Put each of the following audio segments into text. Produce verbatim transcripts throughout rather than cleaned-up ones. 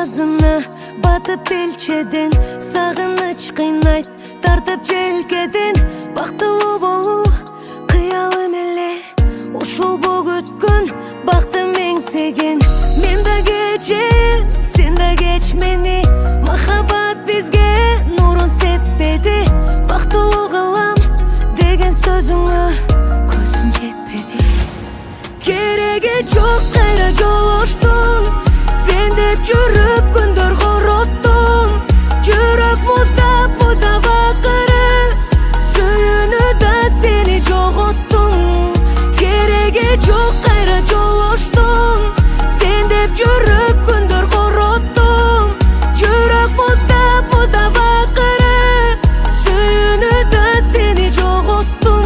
жазыны батып белчеден, сагыныч кыйнайт тартып желкеден. Бактылуу болуу кыялым эле, ушул бөгөткөн бактым эңсеген. Мен да кечен, сен да кеч мени, махаббат бизге нурун сеппеди. Бактылуу кылам деген сөзүңө көзүм жетпеди. Кереги жок кайра жолоштум, сен деп жүрүп күндөр короттум. Жүрөк муздап муздап акыры, сүйүнүүдө сени жоготтум. Кереги жок кайра жолоштум, сен деп жүрүп күндөр короттум. Жүрөк муздап муздап акыры, сүйүнүүдө сени жоготтум.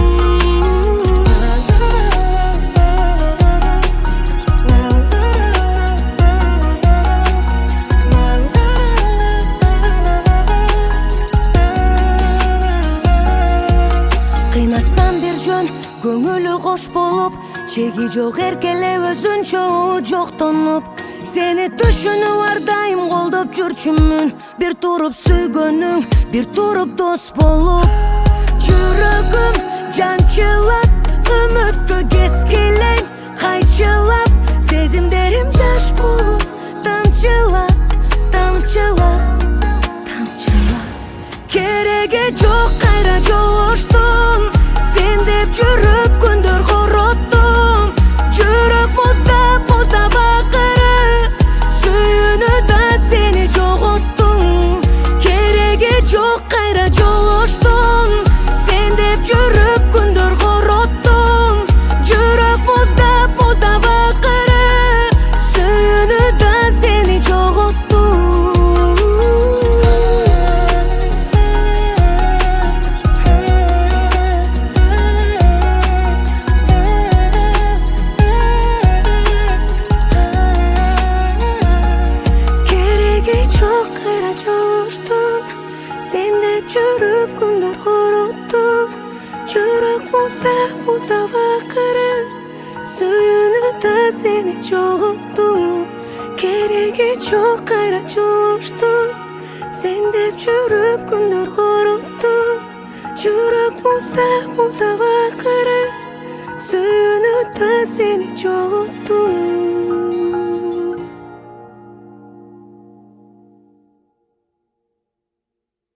Кыйнасам бир жөн көңүлү кош болуп, чеги жок эркелеп өзүнчө жоктонуп. Сени түшүнүп ар дайым колдоп жүрчүмүн, бир туруп сүйгөнүң, бир туруп дос болуп. Жүрөгүм жанчылап, үмүткө кескилейм кайчылап. Сезимдерим жаш болуп тамчылап, тамчылап, тамчылап. Кереги жок кайра жолоштум, сен деп жүрүп күндөр короттум. Жүрөк муздап муздап акыры, сүйүнүүдө сени жоготтум. Кереги жок кайра жолоштум, сен деп жүрүп күндөр короттум. Жүрөк муздап муздап акыры, сүйүнүүдө сени жоготтум. Кереги жок кайра жолоштум, сен деп жүрүп күндөр короттум. Жүрөк муздап муздап акыры, сүйүнүүдө сени жоготтум. Кереги жок кайра жолоштум, сен деп жүрүп күндөр короттум. Жүрөк муздап муздап акыры, сүйүнүүдө сени жоготтум.